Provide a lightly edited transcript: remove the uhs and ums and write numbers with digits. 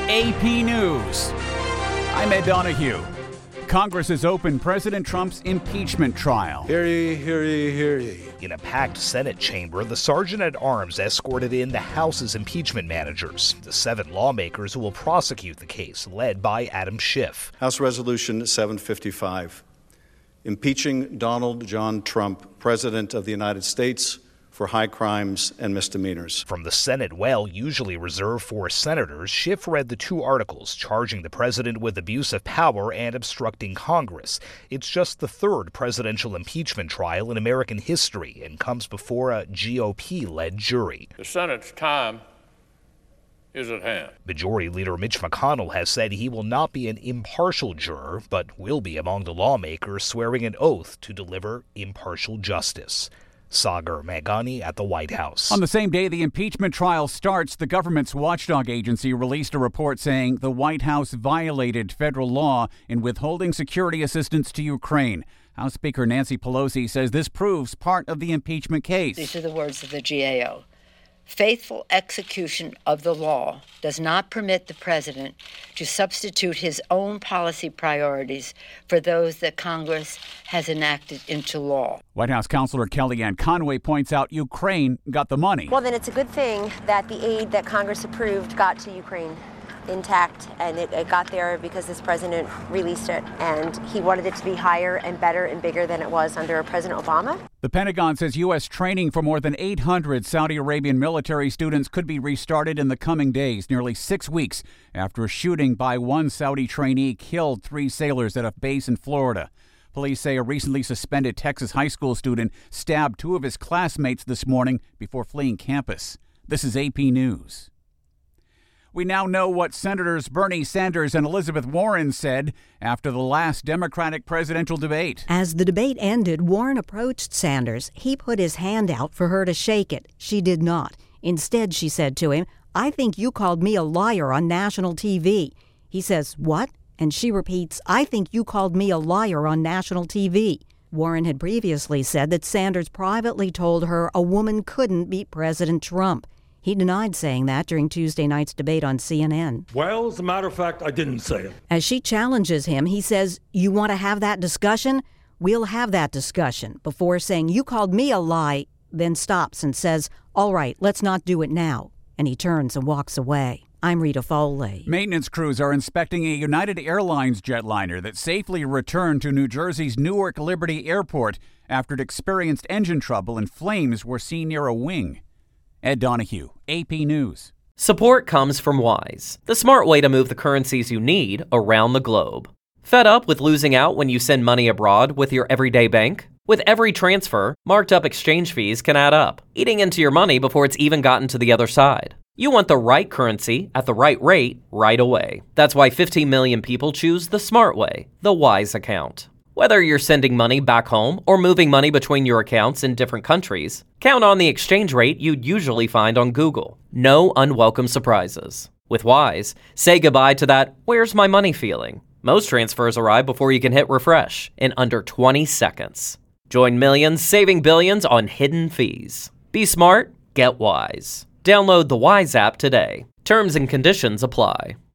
AP News. I'm Ed Donahue. Congress has opened President Trump's impeachment trial. Hear ye, hear ye, hear ye. In a packed Senate chamber, the Sergeant-at-Arms escorted in the House's impeachment managers, the 7 lawmakers who will prosecute the case, led by Adam Schiff. House Resolution 755, impeaching Donald John Trump, President of the United States, for high crimes and misdemeanors. From the Senate well usually reserved for senators, Schiff read the 2 articles charging the president with abuse of power and obstructing Congress. It's just the 3rd presidential impeachment trial in American history and comes before a GOP-led jury. The Senate's time is at hand. Majority Leader Mitch McConnell has said he will not be an impartial juror, but will be among the lawmakers swearing an oath to deliver impartial justice. Sagar Meghani at the White House. On the same day the impeachment trial starts, the government's watchdog agency released a report saying the White House violated federal law in withholding security assistance to Ukraine. House Speaker Nancy Pelosi says this proves part of the impeachment case. These are the words of the GAO. Faithful execution of the law does not permit the president to substitute his own policy priorities for those that Congress has enacted into law. White House Counselor Kellyanne Conway points out Ukraine got the money. Well, then it's a good thing that the aid that Congress approved got to Ukraine intact, and it got there because this president released it, and he wanted it to be higher and better and bigger than it was under President Obama. The Pentagon says U.S. training for more than 800 Saudi Arabian military students could be restarted in the coming days, nearly 6 weeks after a shooting by one Saudi trainee killed 3 sailors at a base in Florida. Police say a recently suspended Texas high school student stabbed 2 of his classmates this morning before fleeing campus. This is AP News. We now know what Senators Bernie Sanders and Elizabeth Warren said after the last Democratic presidential debate. As the debate ended, Warren approached Sanders. He put his hand out for her to shake it. She did not. Instead, she said to him, "I think you called me a liar on national TV." He says, "What?" And she repeats, "I think you called me a liar on national TV." Warren had previously said that Sanders privately told her a woman couldn't beat President Trump. He denied saying that during Tuesday night's debate on CNN. Well, as a matter of fact, I didn't say it. As she challenges him, he says, "You want to have that discussion? We'll have that discussion," before saying, "You called me a lie," then stops and says, "All right, let's not do it now." And he turns and walks away. I'm Rita Foley. Maintenance crews are inspecting a United Airlines jetliner that safely returned to New Jersey's Newark Liberty Airport after it experienced engine trouble and flames were seen near a wing. Ed Donahue, AP News. Support comes from Wise, the smart way to move the currencies you need around the globe. Fed up with losing out when you send money abroad with your everyday bank? With every transfer, marked up exchange fees can add up, eating into your money before it's even gotten to the other side. You want the right currency at the right rate right away. That's why 15 million people choose the smart way, the Wise account. Whether you're sending money back home or moving money between your accounts in different countries, count on the exchange rate you'd usually find on Google. No unwelcome surprises. With Wise, say goodbye to that "where's my money" feeling. Most transfers arrive before you can hit refresh in under 20 seconds. Join millions saving billions on hidden fees. Be smart, get Wise. Download the Wise app today. Terms and conditions apply.